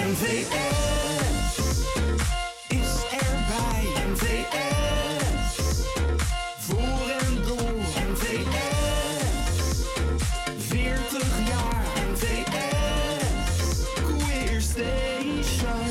NVS is erbij. NVS voor en door. NVS 40 jaar. NVS Queer Station.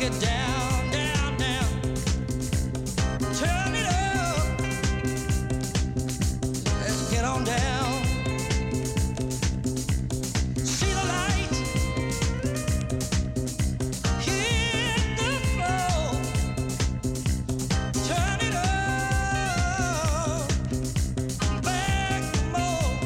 it down, down, down. Turn it up. Let's get on down. See the light. Hit the floor. Turn it up. Back more.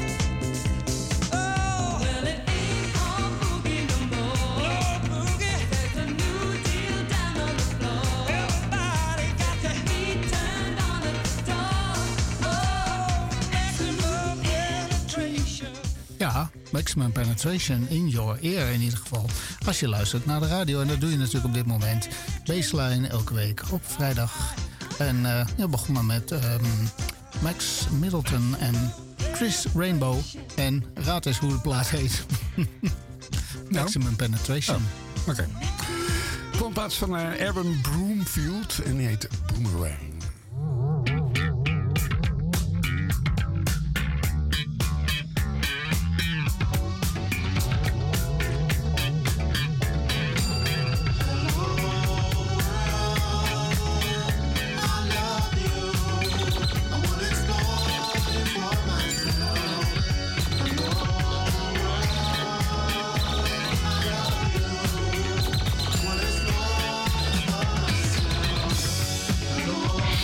Oh, well, it ain't all boogie no more. No boogie. There's a new deal down on the floor. Everybody got their feet turned on the door. Oh, maximum penetration. Ja, Maximum Penetration in your ear in ieder geval. Als je luistert naar de radio, en dat doe je natuurlijk op dit moment. Baseline elke week op vrijdag. En we begonnen met Max Middleton en Chris Rainbow. En raad eens hoe de plaat heet. Maximum Penetration. Oké. Komt plaats van Aaron Broomfield en die heet Boomerang. Oh,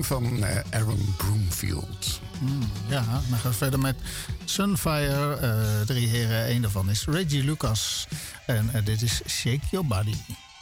Sing van Aaron Broomfield. Ja, dan gaan we verder met Sunfire. 3 heren, 1 daarvan is Reggie Lucas. En dit is Shake Your Body.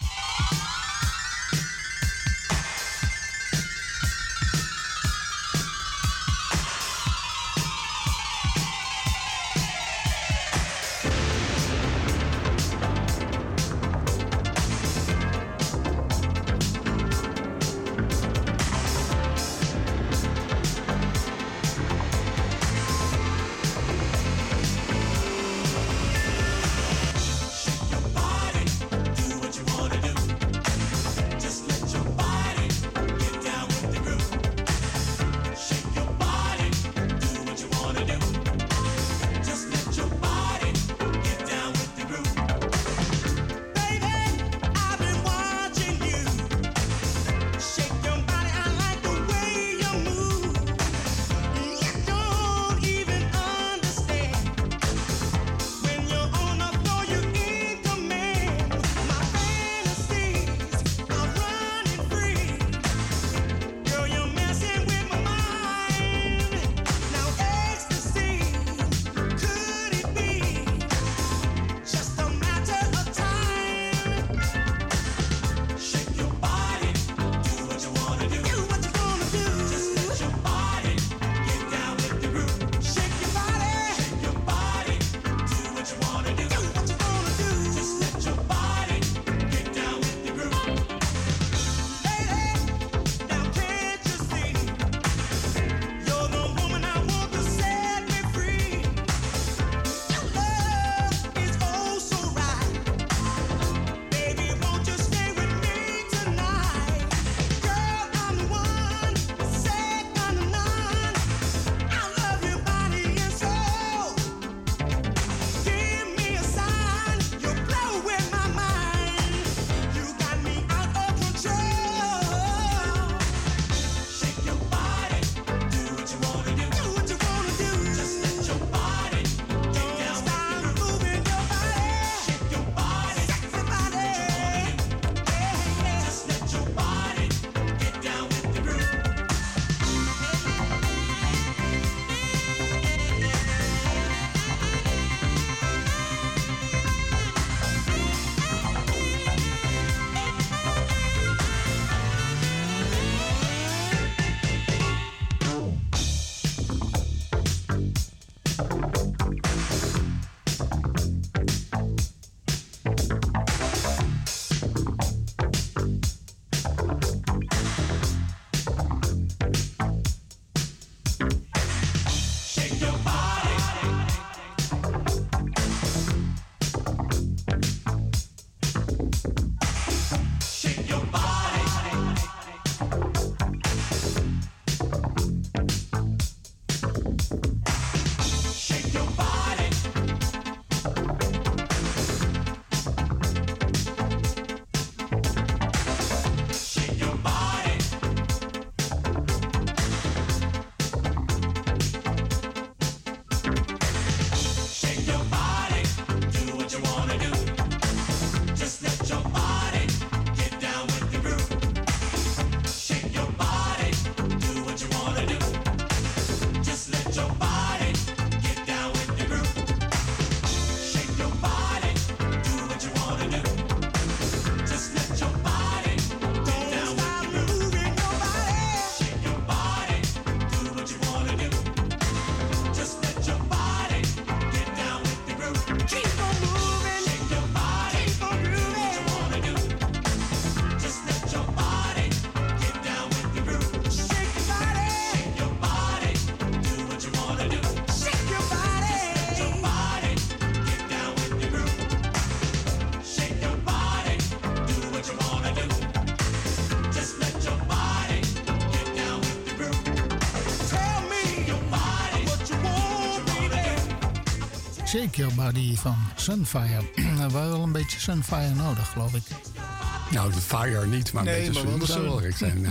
Shake Your Body van Sunfire. We hebben wel een beetje Sunfire nodig, geloof ik. Nou, de fire niet, maar Nee, een beetje maar wel zon zou de wel zon. gek zijn.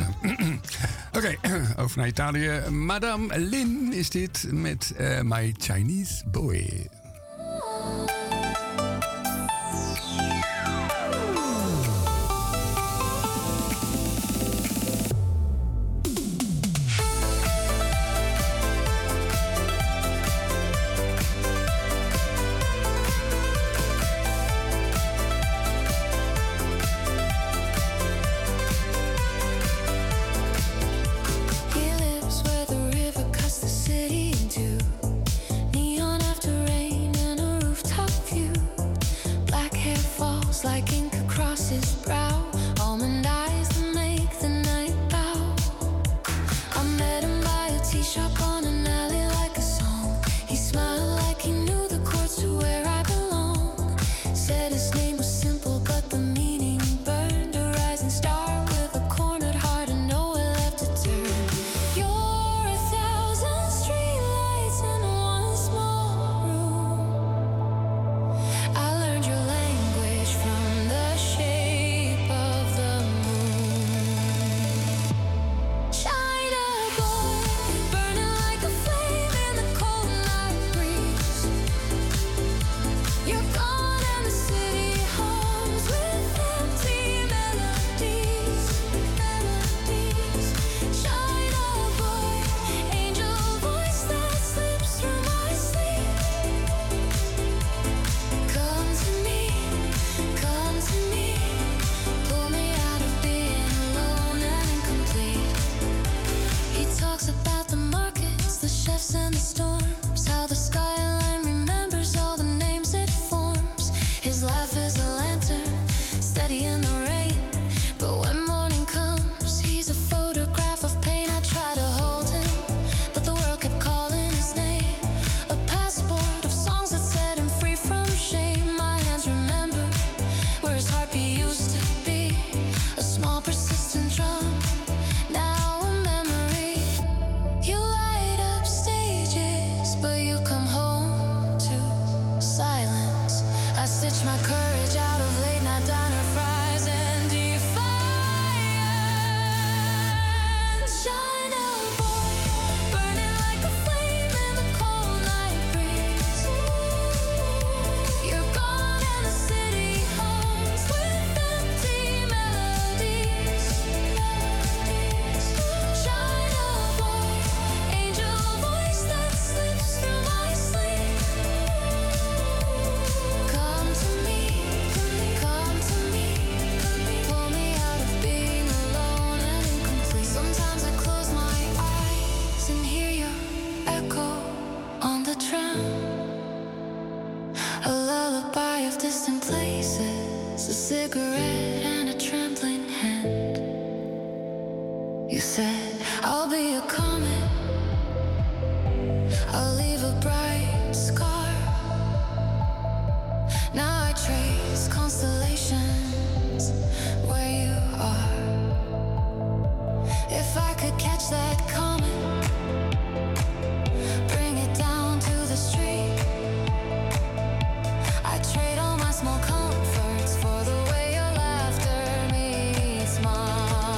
Oké, over naar Italië. Madame Lin is dit met My Chinese Boy. drops like ink across his brow. Almond eyes that make the night bow. I met him by a tea shop on an alley like a song. He smiled like he knew the chords to where I belong. Said his name was simple but the meaning burned. A rising star with a cornered heart and nowhere left to turn. You're 1,000 streetlights in one small room. I learned your language from the shape of the moon. China boy, burning like a flame in the cold night breeze. You're gone and the city hums with empty melodies. China boy, angel voice that slips through my sleep. Come to me, pull me out of being alone and incomplete. He talks about the markets, the chefs and the storms, how the skyline remembers all the names it forms. His laugh is a lantern, steady in the rain. But when morning comes, he's a photograph of pain. I try to hold him, but the world kept calling his name. A passport of songs that set him free from shame. My hands remember where his heartbeat used to be. A small persistent drum, now a memory. You light up stages, but you come home to silence. I stitch my courage out of late night diner fries and defiance. China boy, burning like a flame in the cold night breeze. You're gone and the city hums with empty melodies. China boy, angel voice that slips through my sleep. Come to me, pull me out of being alone and incomplete. Sometimes I close my eyes and hear your echo on the tram. A lullaby of distant places, a cigarette and a trembling hand. You said, I'll be a comet, I'll leave a bright scar. Now I trace constellations where you are. If I could catch that comet, bring it down to the street, I'd trade all my small comforts for the way your laughter meets mine.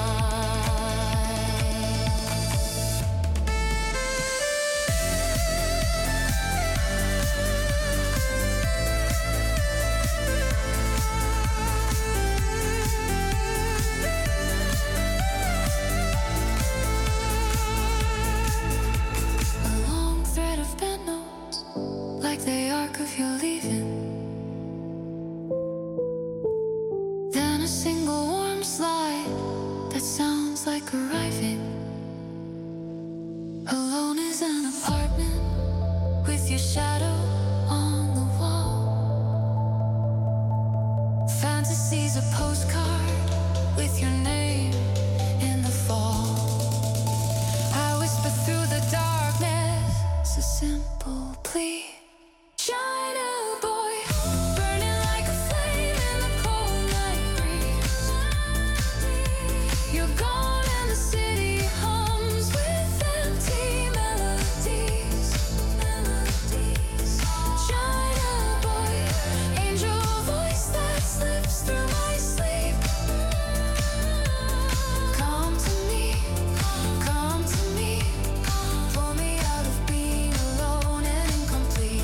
A long thread of bent notes, like the arc of your leaving. Then a single warm slide that sounds like arriving. Alone is an apartment with your shadow on the wall. Fantasy's a postcard with your name in the fall. I whisper through the darkness a simple plea. China boy, burning like a flame in the cold night breeze. You're gone and the city hums with empty melodies. China boy, angel voice that slips through my sleep. Come to me, pull me out of being alone and incomplete.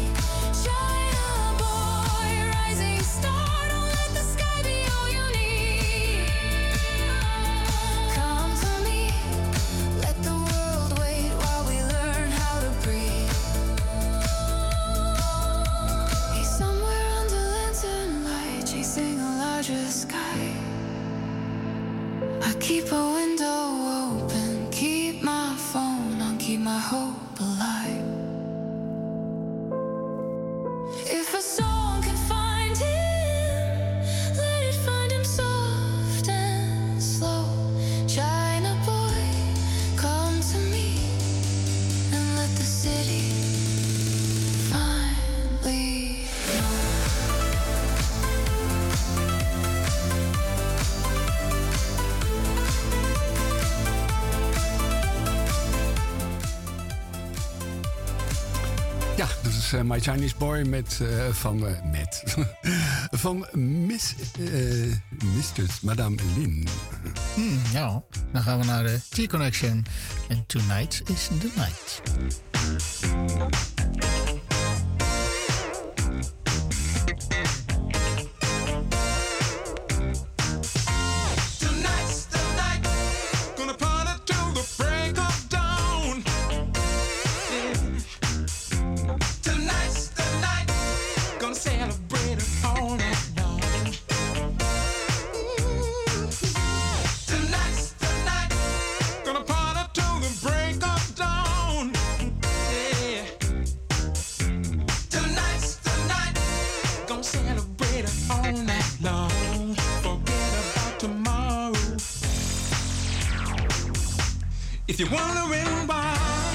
Ja, dat is My Chinese Boy van Mistress Madame Lin. Ja, dan gaan we naar de T-Connection. En Tonight is the Night. If you're wondering why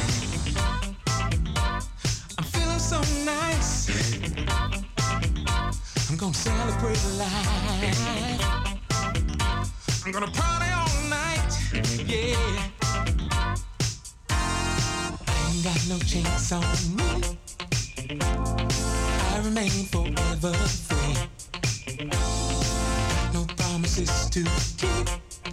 I'm feeling so nice, I'm gonna celebrate life. I'm gonna party all night, yeah. I ain't got no chains on me. I remain forever free. No promises to keep.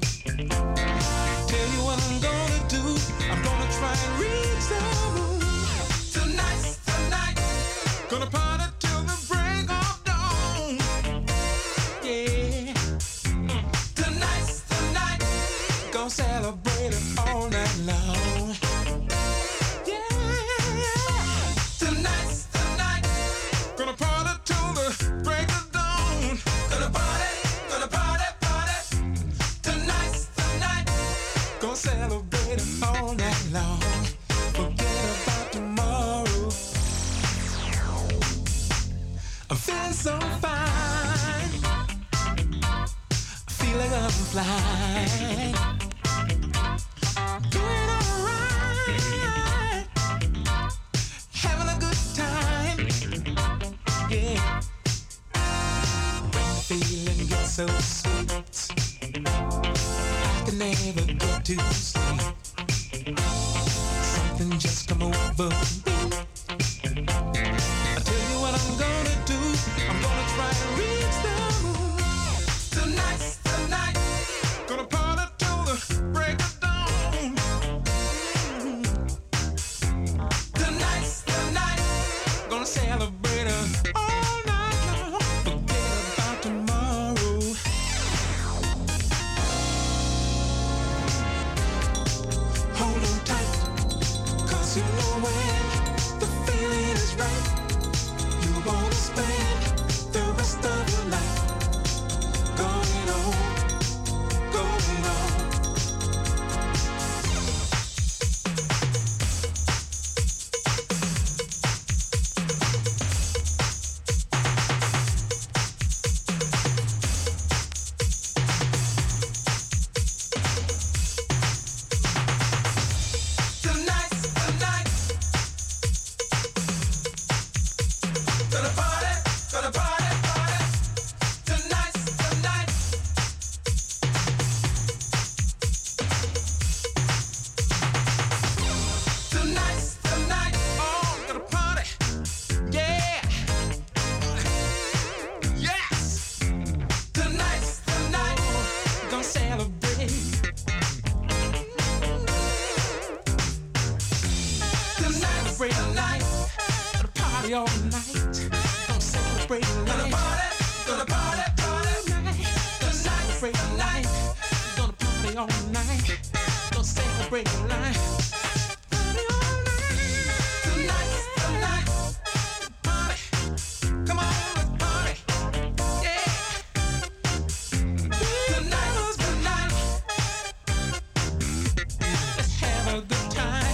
Tell you what I'm gonna do. I'm gonna try and reach the moon. Tonight's the night. Gonna party till the break of dawn. Yeah. Tonight's the night. Gonna celebrate it all night long. Yeah. Tonight's the night. Gonna party till the break of dawn. Gonna party, party. Tonight's the night. Gonna celebrate it all night long. Forget about tomorrow. I'm feeling so fine. I feel like I'm flying. Doing alright. Having a good time. Yeah. When the feeling gets so sweet, I can never get to sleep. Something just come over me. I tell you what I'm gonna do. I'm gonna try and reach the moon. Tonight's the night. Gonna party till the break of dawn. Tonight's the night. Gonna celebrate it all night long. Forget about tomorrow. Hold on tight, 'cause you know when the feeling is right, you wanna spend the rest of your life going on, going on. Tonight's the night. Gonna party, party. Tonight's the night. Tonight's the night. Oh, gonna party. Yeah. Yes. Tonight's the night. Gonna celebrate. Celebrate the night. Gonna party all night. Gonna celebrate the night. Gonna party. Gonna celebrate the night. Gonna party all night. Gonna celebrate the night. Party all night. Tonight's the night. Party. Come on, let's party. Yeah. Tonight's the night. Let's have a good time.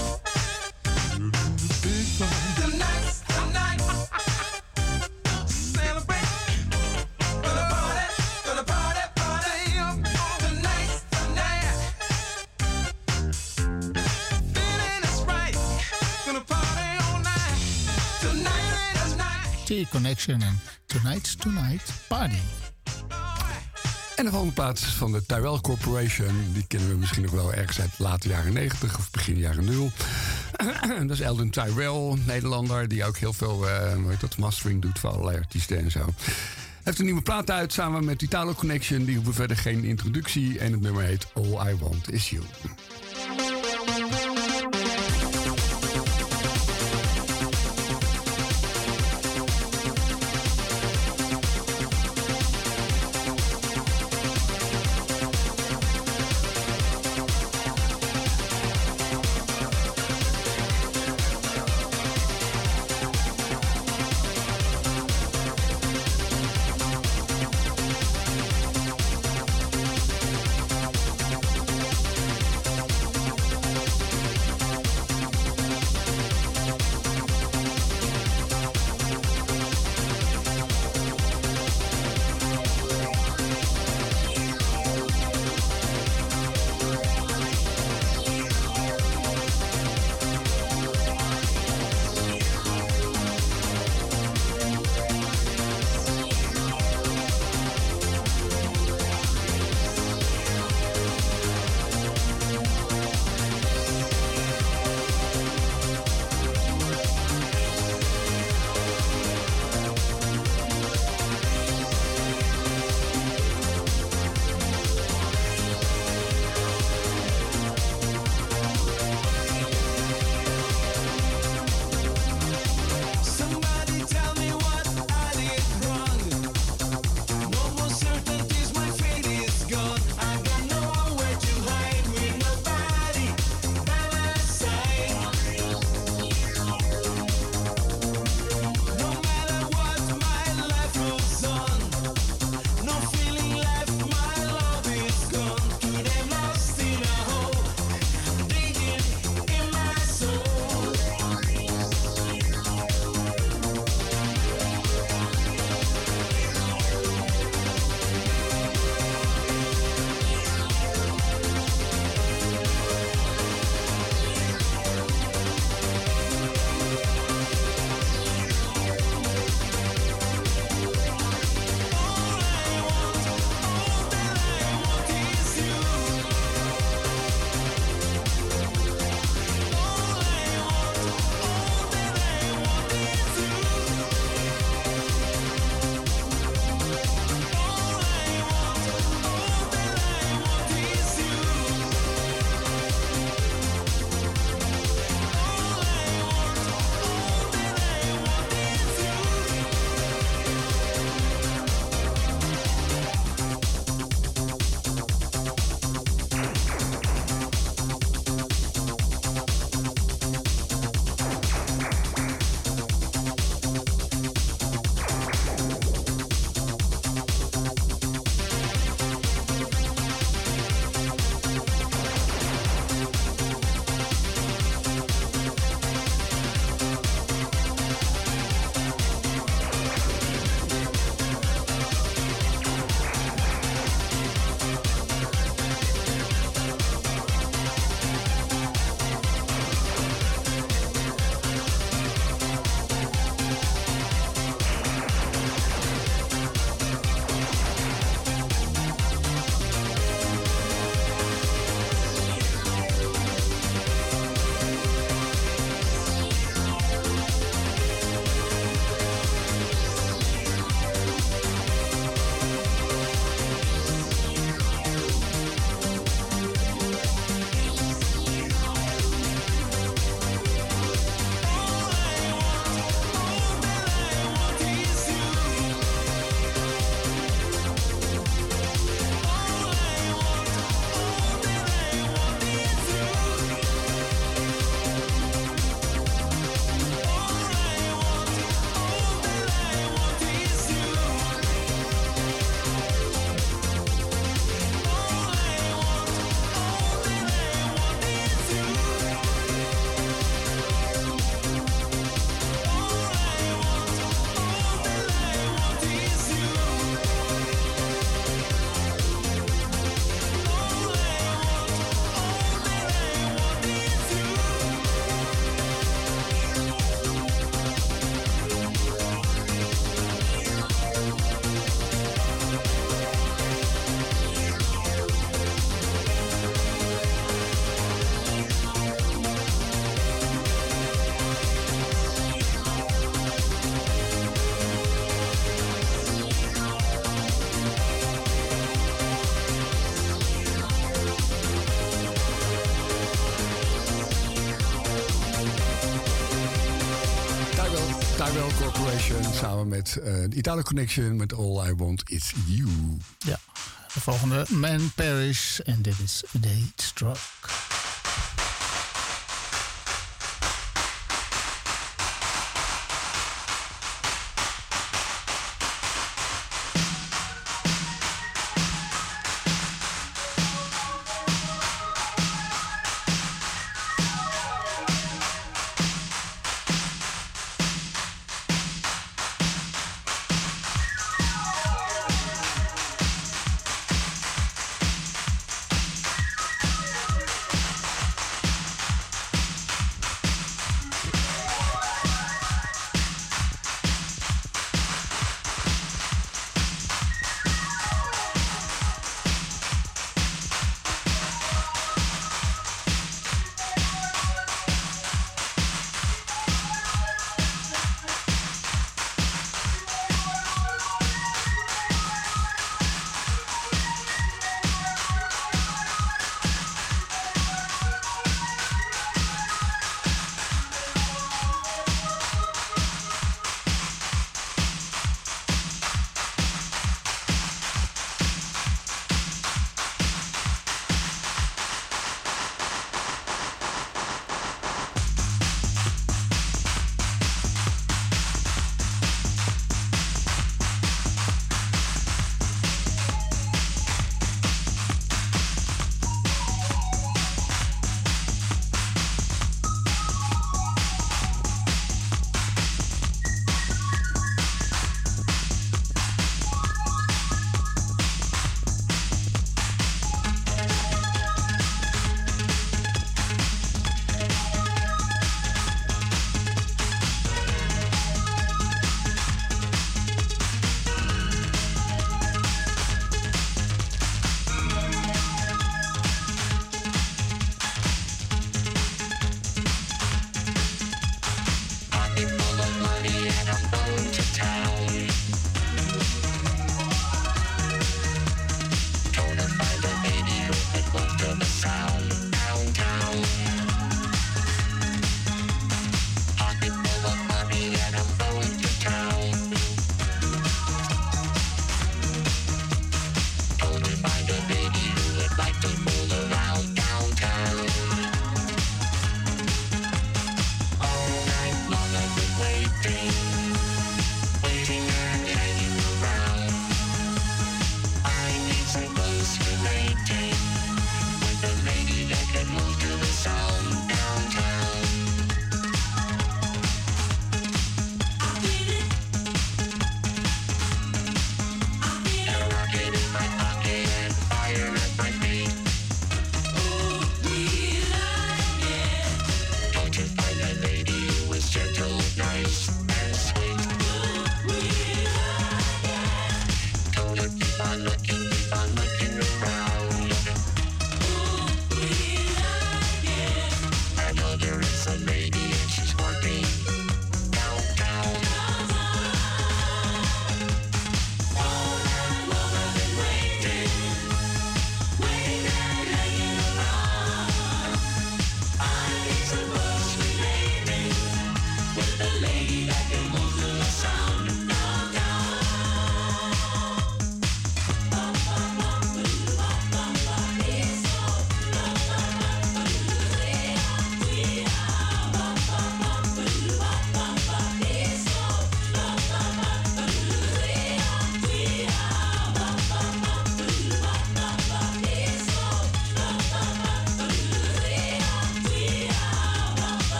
Tonight's the night. Celebrate. Gonna party. Tonight's the night. Feeling is right. Gonna party all night. Tonight's the night. T-Connection en Tonight's Tonight Party. En de volgende plaats is van de Tyrell Corporation. Die kennen we misschien nog wel ergens uit de late jaren 90 of begin jaren 0. Dat is Eldon Tyrell, Nederlander, die ook heel veel mastering doet voor allerlei artiesten en zo. Heeft een nieuwe plaat uit samen met Italo Connection. Die hoeven verder geen introductie. En het nummer heet All I Want Is You. Tyrell Corporation samen met de Italo Connection met All I Want Is You. Ja, de volgende Man Parish en dit is Date Struck.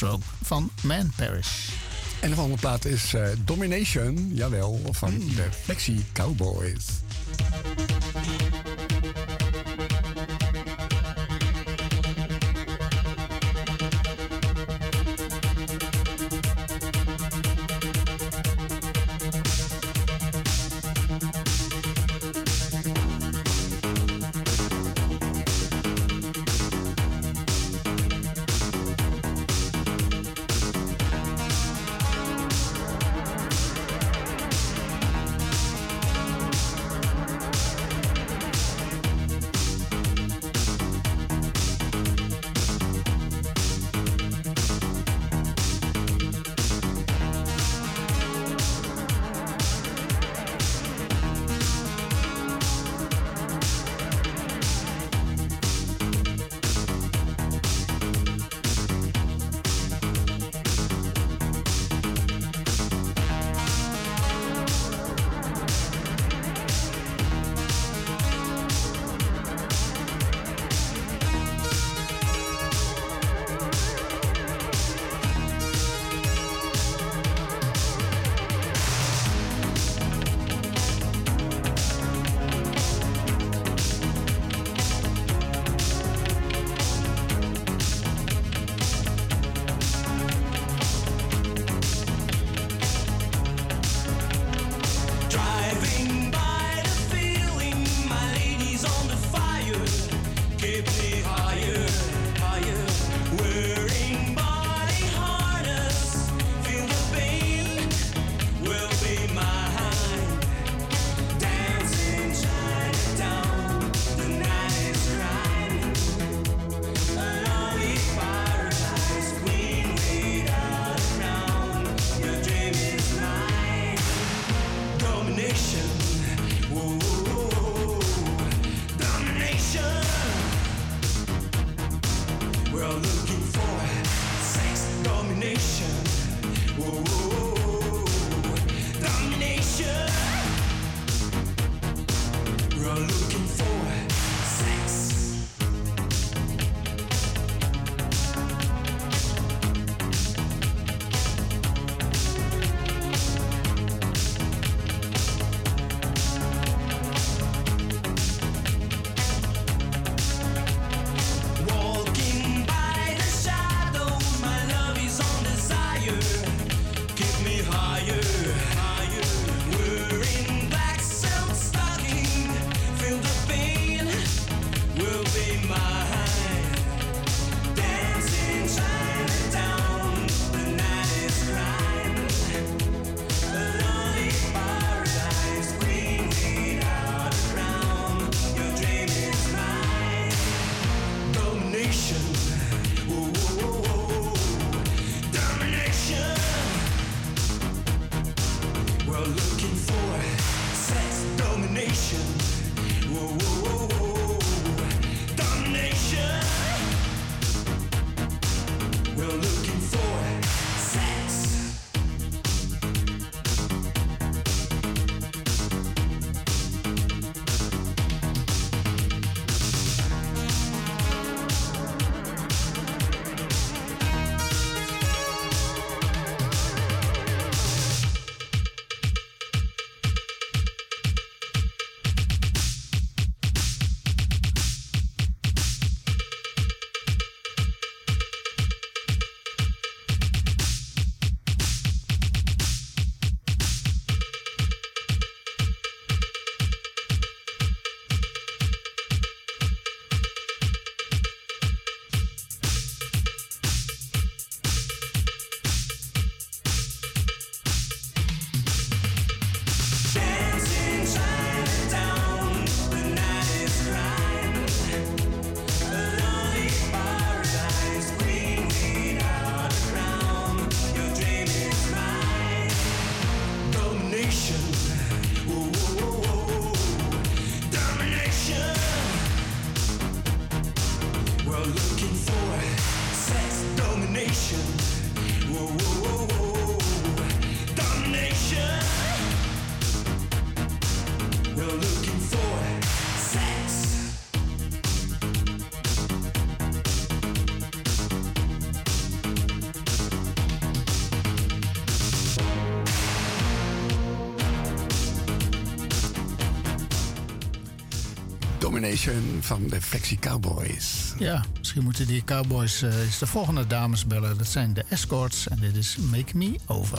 Stroke van Man Parish. En de volgende plaat is Domination, jawel, van de Flexi Cowboys. Combination van de Flexi Cowboys. Ja, misschien moeten die Cowboys eens de volgende dames bellen. Dat zijn de Escorts en dit is Make Me Over.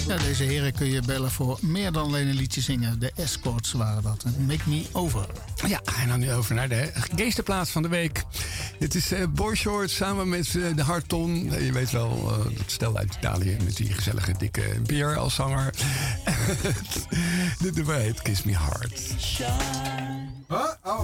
Ja, deze heren kun je bellen voor meer dan alleen een liedje zingen. De Escorts waren dat. Make Me Over. Ja, en dan nu over naar de geestenplaats van de week. Het is Boy Shorts samen met de Harton. Je weet wel, dat stel uit Italië met die gezellige dikke beer als zanger. Dit nummer heet Kiss Me Hard. Huh? Oh.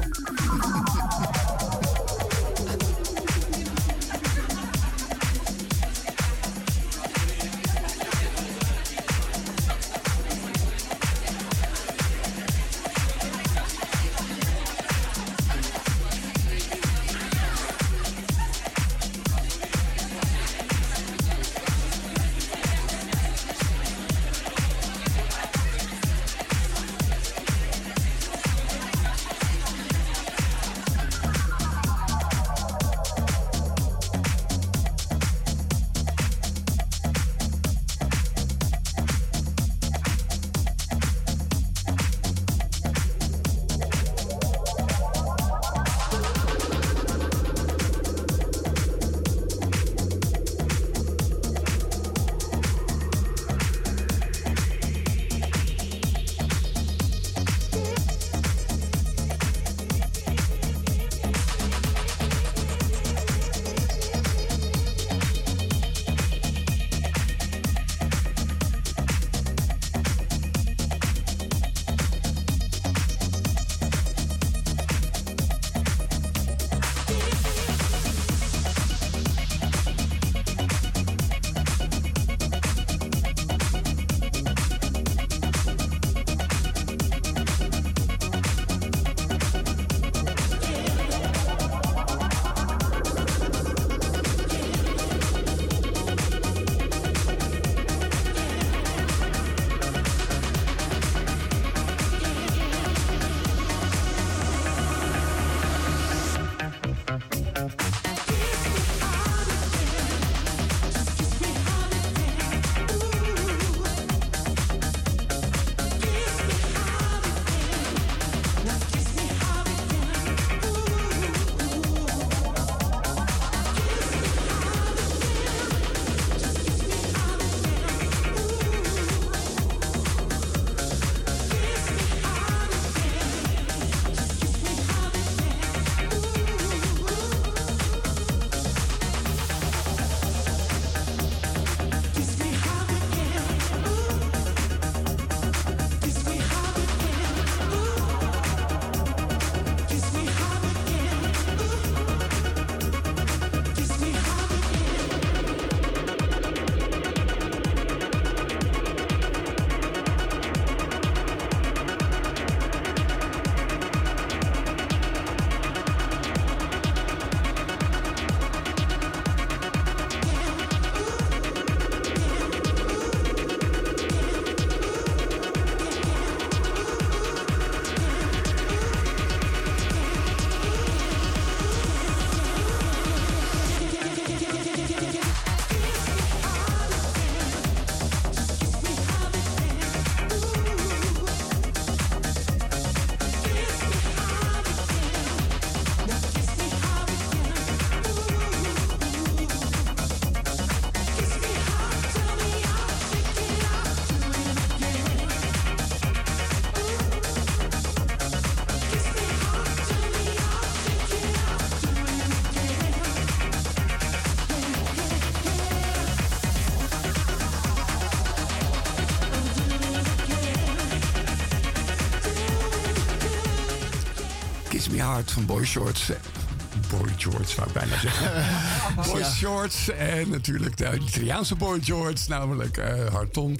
Hard van Boy Shorts. Boy Shorts, zou ik bijna zeggen. Boy Shorts en natuurlijk de Italiaanse Boy Shorts, namelijk Harton.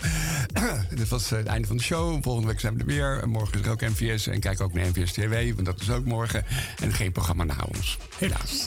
Dit was het einde van de show. Volgende week zijn we er weer. Morgen is er ook NVS en kijk ook naar NVS TV, want dat is ook morgen. En geen programma na ons. Helaas.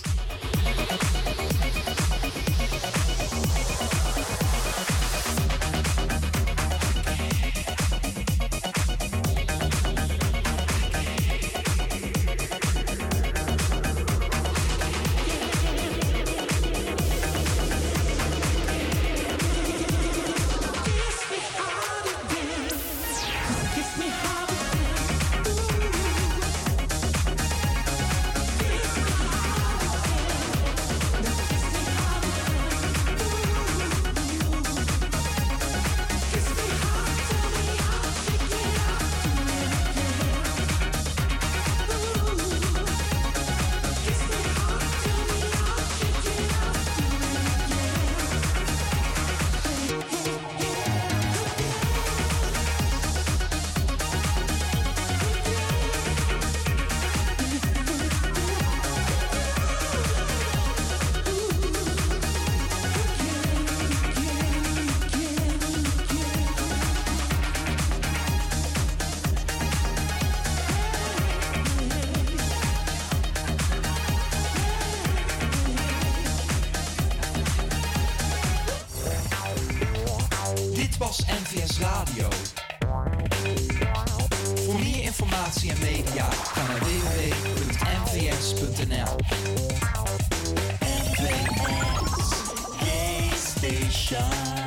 Dit was NVS Radio. Voor meer informatie en media ga naar www.nvs.nl. NVS Gay Station.